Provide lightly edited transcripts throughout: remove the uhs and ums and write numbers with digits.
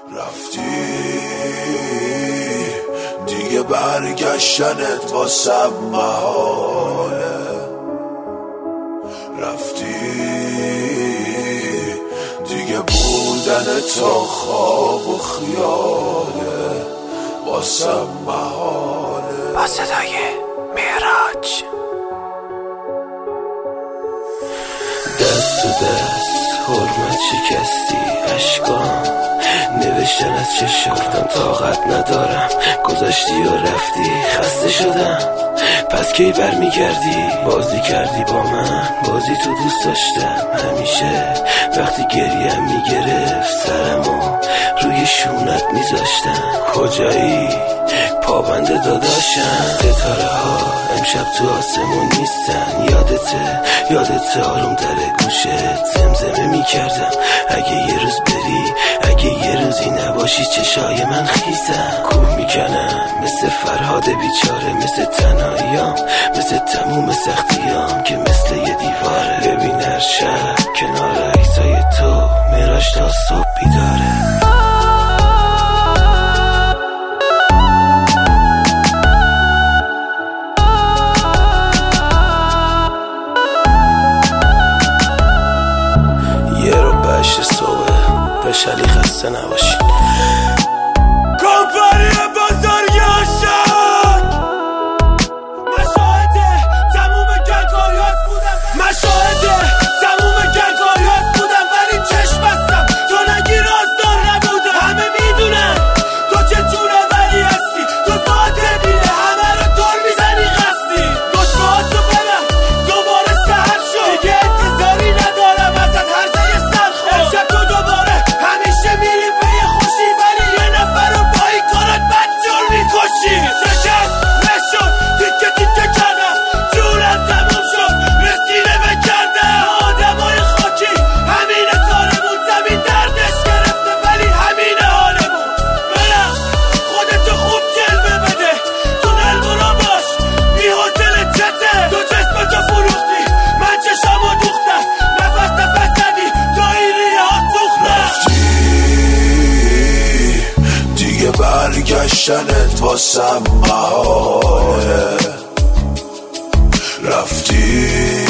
رفتی دیگه برگشتنت واسم محاله. رفتی دیگه بودن تا خواب و خیاله واسم محاله. با صدای معراج. دست تو دست حرمت شکستی اشکام نوشتن از چشم گفتم طاقت ندارم گذاشتی و رفتی خسته شدم پس کی برمیگردی بازی کردی با من بازی تو دوست داشتم همیشه وقتی گریم میگرفت سرمو روی شونت میذاشتم کجایی پابند داداشم ستاره ها امشب تو آسمون نیستن یادت آروم در گوشت زمزمه میکردم اگه یه روز بری اگه یه روزی نباشی چشای من خیزم کوه میکنم مثل فرهاد بیچاره مثل تنهاییام مثل تموم سختیام که مثل یه دیواره ببین هر شب کنار عکسای تو معراج تا صبح بیداره. بشلی خسته نباشی. کمپانی بزرگ عاشق مشاهده تموم گنگاریات بودم ولی چشم بستم تو نگی رازدار نبودم. همه میدونن تو چه جونه ولی هستی تو ذات دیره همه رو دور میزنی قصدی دشمهاتو بدم دوباره سهر شد دیگه انتظاری ندارم ازت هر جای سرخور امشب تو دوباره همیشه میری به یه خوشی ولی یه نفر رو با این کارت بدجور میکشی. شکست نشد تیکه تیکه کردم جونم تموم شد رسیده بکردم آدمای خاکی همینه کارمون زمین دردش گرفته ولی همینه حالمون. برم خودتو خوب جلوه بده تونل برو باش بی حوصله چته تو جسمتو فروختی من چشامو دوختم نفس زدی تو این ریه ها سوختم. دیگه برگشتنت واسم محاله. رفتی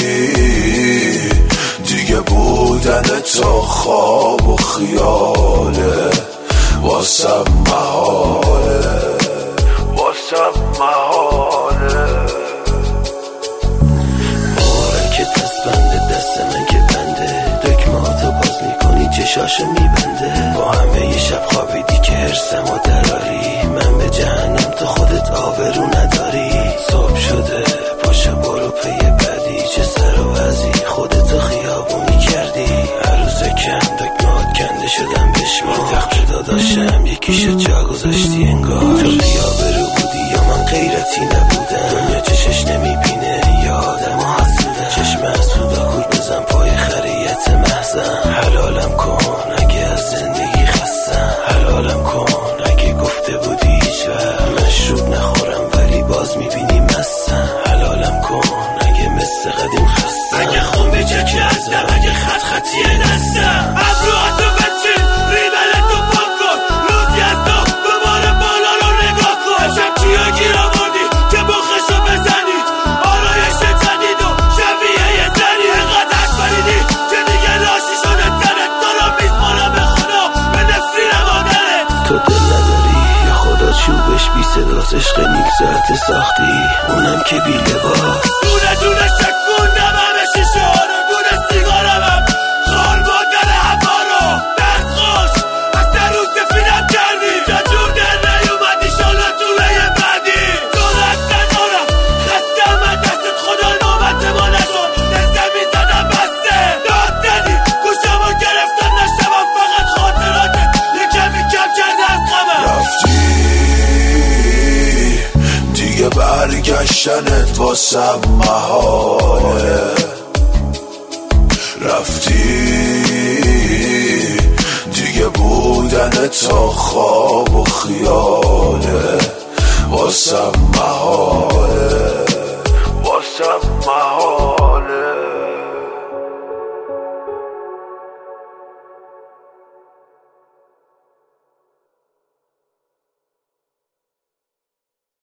دیگه بودن تا خواب و خیاله واسم محاله. مارک دست بنده دست من که بنده دکماتو باز میکنی چشاشو میبنده با همه یه شب خوابیدی که هرسمو دراری من به جهنم تو خودت آبرو نداری. صبح شده پاشو برو پی بعدی چه سر و وزی خودتو خیابونی کردی هر روز کم دکمات کنده شدم بشمار تخت داداشم یکیشو جا گذاشتی انگار تو بیابرو بودی یا من غیرتی نبودم دنیا چشش نمیبینه یا آدم حسودم چشم حسودا کور بزن پای خریت محزن حلالم کن اگه از زندگی خستم حلالم کن اگه گفته بودی هیچ وقت مشروب نخورم ولی باز میبینی مستم حلالم کن اگه مثل قدیم خستم اگه خون به چکی هستم اگه خطیه دستم ابروهاتو بچین ریبلتو پاک کن روزی از تو دوباره بالا رو نگاه کن امشب چیا گیر آوردی که بخشو بزنی آرایش جدید و شبیه یه زنی اینقدر حرف بریدی که دیگه لاشی شده تنت تو رو میسپارم به خدا به نفرین مادرت. تو دل نداری یا خدا چوبش بی صداست عشق نیک ساعت ساختی اونم که بی لباس دونه شکوندم همه شیشه ها رو دونه سیگارم هم خال بادن هوا رو دست خوش از در روز سفیدم کردی جا جور در نیومدی شالا طوله بعدی دولت ندارم خستم من دستت خدا نوبت ما نشد دستم میزدم بسته داد زدی گوشمو گرفتن نشتم فقط خاطراتت یه کمی کم کرده از غمم. رفتی دیگه برگشتنت واسم محاله. رفتی دیگه بودن تا خواب و خیاله واسم محاله.